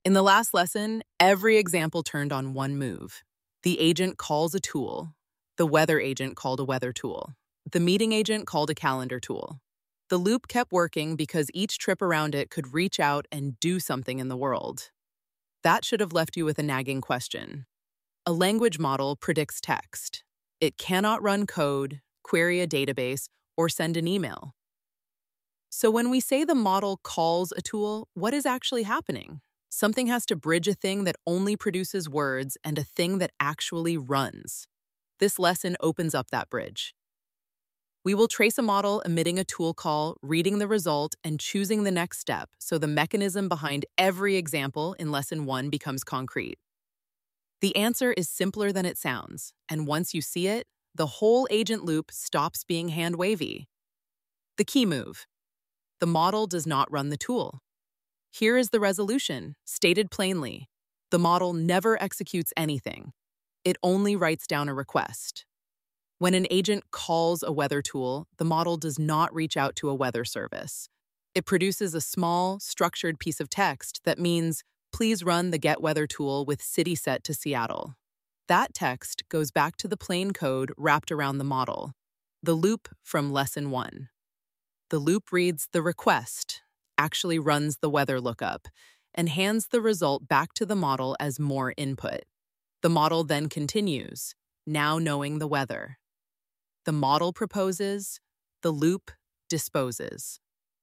In the last lesson, every example turned on one move. The agent calls a tool. The weather agent called a weather tool. The meeting agent called a calendar tool. The loop kept working because each trip around it could reach out and do something in the world. That should have left you with a nagging question. A language model predicts text. It cannot run code, query a database, or send an email. So when we say the model calls a tool, what is actually happening? Something has to bridge a thing that only produces words and a thing that actually runs. This lesson opens up that bridge. We will trace a model emitting a tool call, reading the result, and choosing the next step so the mechanism behind every example in Lesson 1 becomes concrete. The answer is simpler than it sounds, and once you see it, the whole agent loop stops being hand-wavy. The key move. The model does not run the tool. Here is the resolution, stated plainly. The model never executes anything. It only writes down a request. When an agent calls a weather tool, the model does not reach out to a weather service. It produces a small, structured piece of text that means, please run the Get Weather tool with city set to Seattle. That text goes back to the plain code wrapped around the model, the loop from Lesson 1. The loop reads the request, actually runs the weather lookup, and hands the result back to the model as more input. The model then continues, now knowing the weather. The model proposes, the loop disposes.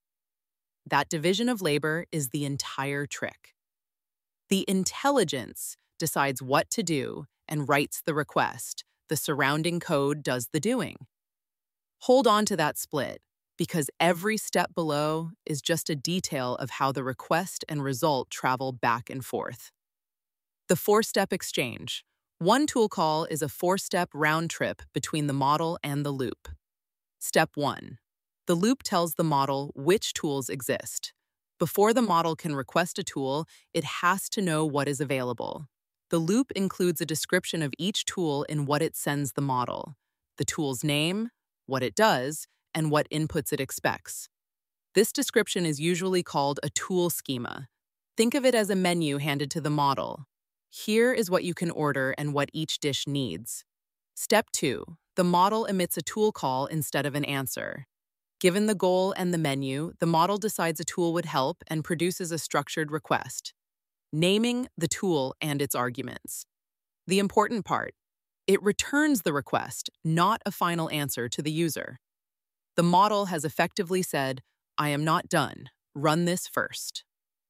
That division of labor is the entire trick. The intelligence decides what to do and writes the request. The surrounding code does the doing. Hold on to that split, because every step below is just a detail of how the request and result travel back and forth. The four-step exchange. One tool call is a four-step round trip between the model and the loop. Step 1. The loop tells the model which tools exist. Before the model can request a tool, it has to know what is available. The loop includes a description of each tool in what it sends the model, the tool's name, what it does, and what inputs it expects. This description is usually called a tool schema. Think of it as a menu handed to the model. Here is what you can order and what each dish needs. Step 2. The model emits a tool call instead of an answer. Given the goal and the menu, the model decides a tool would help and produces a structured request, naming the tool and its arguments. The important part, it returns the request, not a final answer to the user. The model has effectively said, I am not done. Run this first.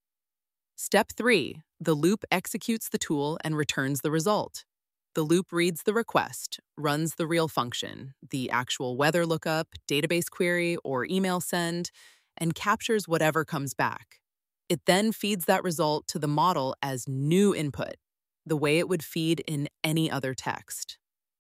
Step 3. The loop executes the tool and returns the result. The loop reads the request, runs the real function, the actual weather lookup, database query, or email send, and captures whatever comes back. It then feeds that result to the model as new input, the way it would feed in any other text.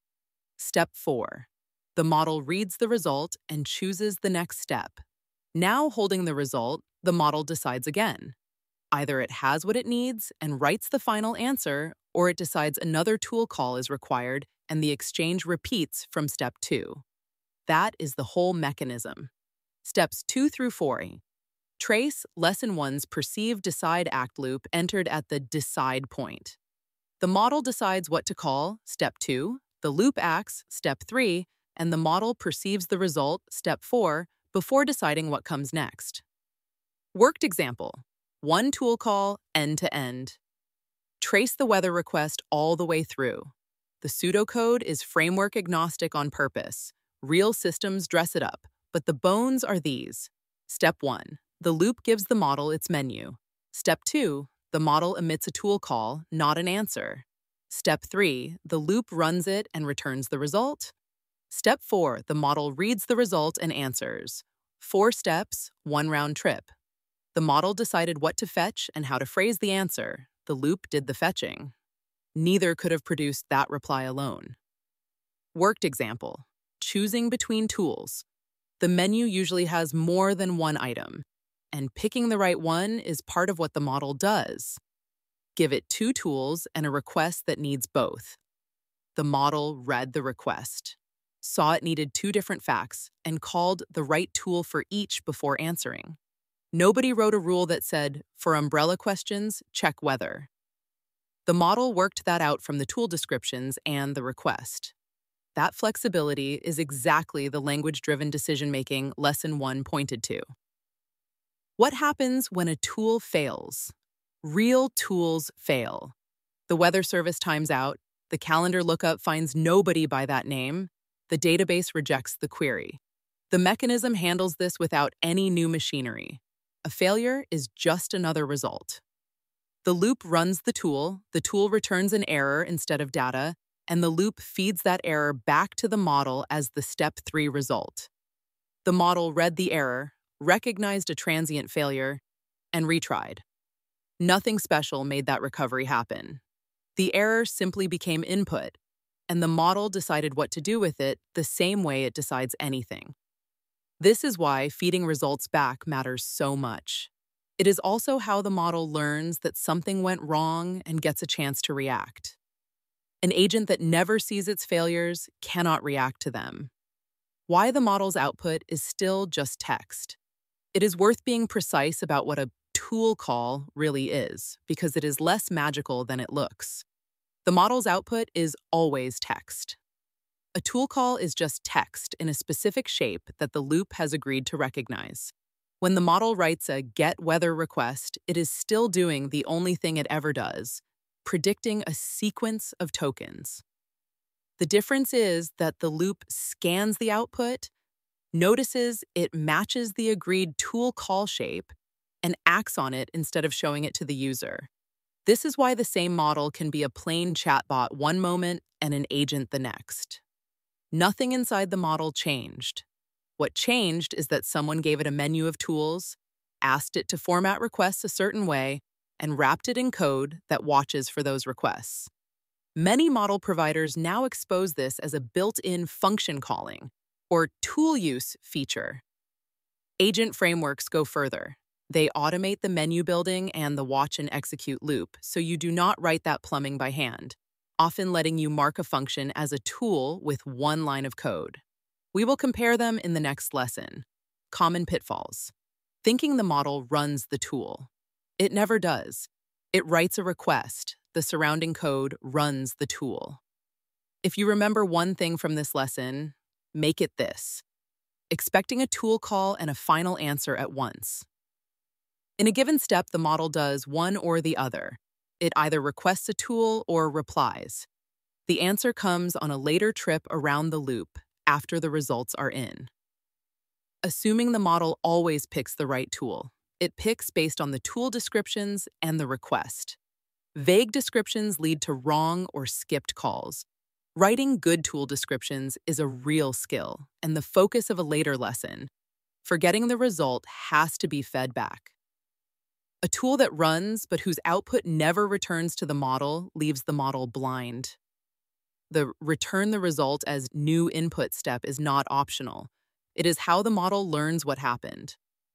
Step 4. The model reads the result and chooses the next step. Now holding the result, the model decides again. Either it has what it needs and writes the final answer, or it decides another tool call is required and the exchange repeats from step 2. That is the whole mechanism. Steps 2 through 4. Trace Lesson 1's perceived decide-act loop entered at the decide point. The model decides what to call, step 2, the loop acts, step 3, and the model perceives the result, step 4, before deciding what comes next. Worked example. One tool call, end-to-end. Trace the weather request all the way through. The pseudocode is framework agnostic on purpose. Real systems dress it up, but the bones are these. Step 1. The loop gives the model its menu. Step 2. The model emits a tool call, not an answer. Step 3. The loop runs it and returns the result. Step 4. The model reads the result and answers. 4 steps, 1 round trip. The model decided what to fetch and how to phrase the answer. The loop did the fetching. Neither could have produced that reply alone. Worked example. Choosing between tools. The menu usually has more than one item, and picking the right one is part of what the model does. Give it 2 tools and a request that needs both. The model read the request, saw it needed 2 different facts, and called the right tool for each before answering. Nobody wrote a rule that said, for umbrella questions, check weather. The model worked that out from the tool descriptions and the request. That flexibility is exactly the language-driven decision-making Lesson 1 pointed to. What happens when a tool fails? Real tools fail. The weather service times out, the calendar lookup finds nobody by that name, the database rejects the query. The mechanism handles this without any new machinery. A failure is just another result. The loop runs the tool returns an error instead of data, and the loop feeds that error back to the model as the Step 3 result. The model read the error, recognized a transient failure, and retried. Nothing special made that recovery happen. The error simply became input, and the model decided what to do with it the same way it decides anything. This is why feeding results back matters so much. It is also how the model learns that something went wrong and gets a chance to react. An agent that never sees its failures cannot react to them. Why the model's output is still just text. It is worth being precise about what a tool call really is, because it is less magical than it looks. The model's output is always text. A tool call is just text in a specific shape that the loop has agreed to recognize. When the model writes a get weather request, it is still doing the only thing it ever does, predicting a sequence of tokens. The difference is that the loop scans the output, notices it matches the agreed tool call shape, and acts on it instead of showing it to the user. This is why the same model can be a plain chatbot one moment and an agent the next. Nothing inside the model changed. What changed is that someone gave it a menu of tools, asked it to format requests a certain way, and wrapped it in code that watches for those requests. Many model providers now expose this as a built-in function calling, or tool use feature. Agent frameworks go further. They automate the menu building and the watch and execute loop, so you do not write that plumbing by hand, often letting you mark a function as a tool with one line of code. We will compare them in the next lesson. Common pitfalls. Thinking the model runs the tool. It never does. It writes a request. The surrounding code runs the tool. If you remember one thing from this lesson, make it this: expecting a tool call and a final answer at once. In a given step, the model does one or the other. It either requests a tool or replies. The answer comes on a later trip around the loop, after the results are in. Assuming the model always picks the right tool, it picks based on the tool descriptions and the request. Vague descriptions lead to wrong or skipped calls. Writing good tool descriptions is a real skill and the focus of a later lesson. Forgetting the result has to be fed back. A tool that runs but whose output never returns to the model leaves the model blind. The return the result as new input step is not optional. It is how the model learns what happened.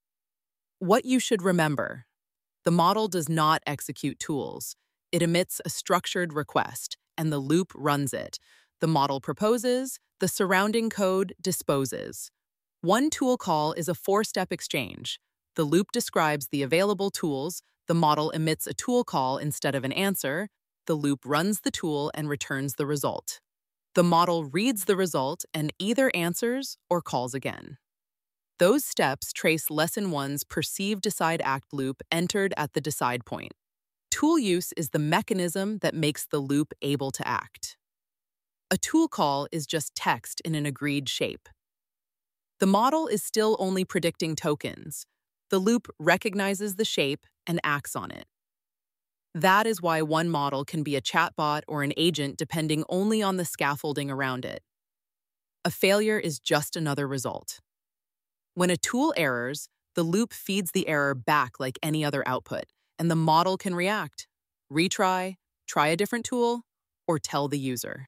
What you should remember: the model does not execute tools. It emits a structured request, and the loop runs it. The model proposes, the surrounding code disposes. One tool call is a four-step exchange. The loop describes the available tools, the model emits a tool call instead of an answer, the loop runs the tool and returns the result. The model reads the result and either answers or calls again. Those steps trace Lesson 1's perceive decide act loop entered at the decide point. Tool use is the mechanism that makes the loop able to act. A tool call is just text in an agreed shape. The model is still only predicting tokens. The loop recognizes the shape and acts on it. That is why one model can be a chatbot or an agent depending only on the scaffolding around it. A failure is just another result. When a tool errors, the loop feeds the error back like any other output, and the model can react, retry, try a different tool, or tell the user.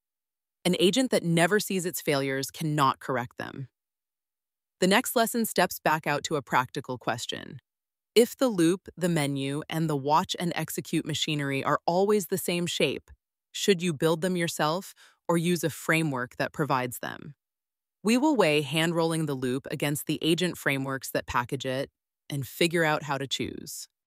An agent that never sees its failures cannot correct them. The next lesson steps back out to a practical question. If the loop, the menu, and the watch and execute machinery are always the same shape, should you build them yourself or use a framework that provides them? We will weigh hand-rolling the loop against the agent frameworks that package it and figure out how to choose.